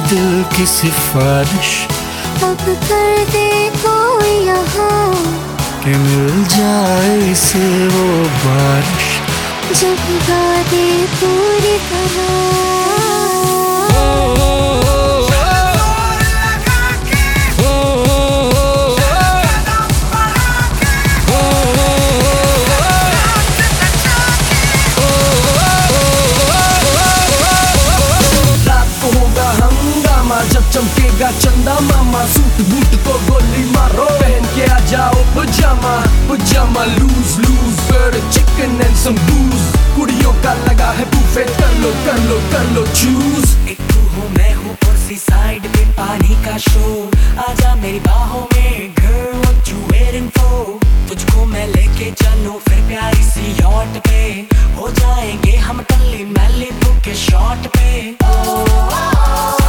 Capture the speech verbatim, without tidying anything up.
दिल की सिफारिश अब कर दे कोई यहाँ कि मिल जाए इसे वो बारिश जब गा दे पूरी तरह। जब चमकेगा चंदा मामा, सूट बूट को गोली मारो, पहन के आ जाओ पजामा पजामा loose loose bird chicken and some booze. कुड़ियों का लगा है बुफे, कर लो कर लो कर लो चूज। एक तू हूँ मैं हूँ और सी साइड पे पानी का शो, आजा मेरी बाहों में girl what you waiting for। तुझको मैं लेके चलूं फिर प्यारी सी यॉट पे, हो जाएंगे हम टल्ली मैली बुक के शॉट पे। oh, oh, oh।